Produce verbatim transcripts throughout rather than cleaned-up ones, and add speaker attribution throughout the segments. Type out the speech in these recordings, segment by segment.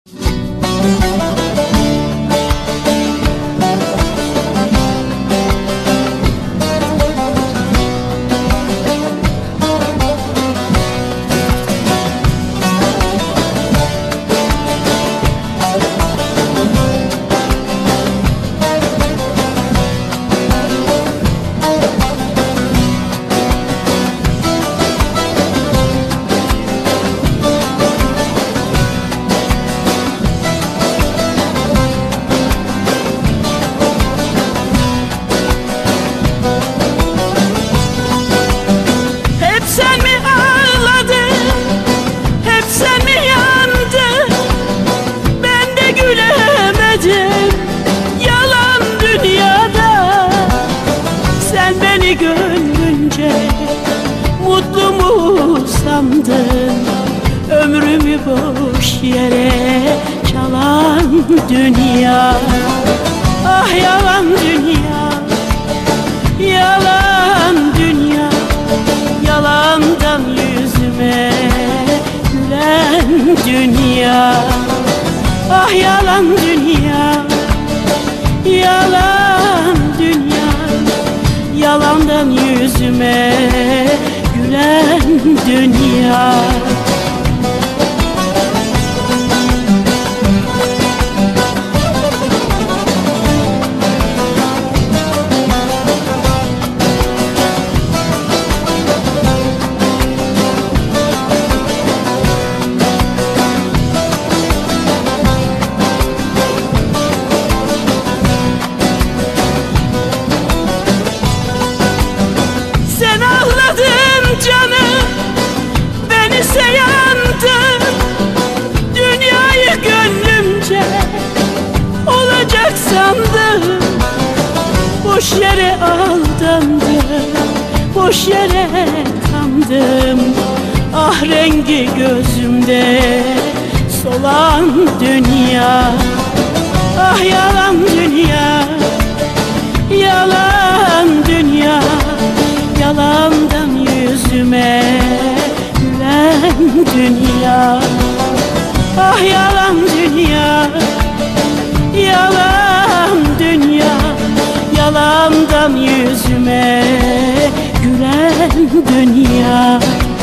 Speaker 1: Gönlünce mutlu mu sandın? Ömrümü boş yere çalan dünya. Ah yalan dünya, yalan dünya. Yalandan yüzüme gülen dünya. Ah yalan dünya, yalan dünya. Yalandan yüzüme gülen dünya. Canım beni seyandı, dünyayı gönlümce olacak sandım. Boş yere aldandım, boş yere kandım. Ah rengi gözümde solan dünya. Ah yalan dünya, yalan dünya. Yalandan yüzüme gülen dünya. Ah yalan dünya, yalan dünya. Yalandan yüzüme gülen dünya.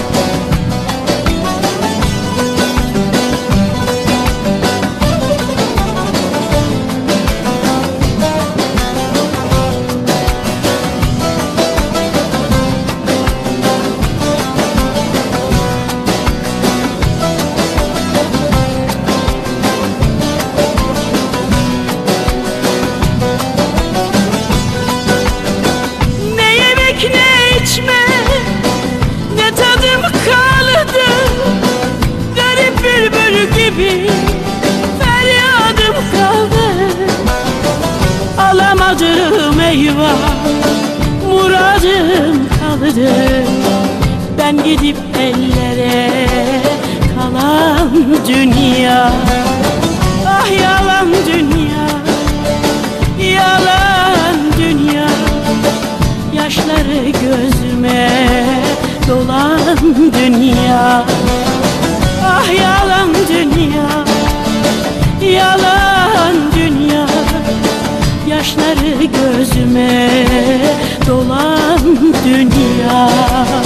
Speaker 1: Feryadım kaldı, alamadım eyvah, muradım kaldı. Ben gidip ellere kalan dünya. Ah yalan dünya, yalan dünya. Yaşları gözüme dolan dünya. Ah yalan dünya, yalan dünya. Yaşları gözüme dolan dünya.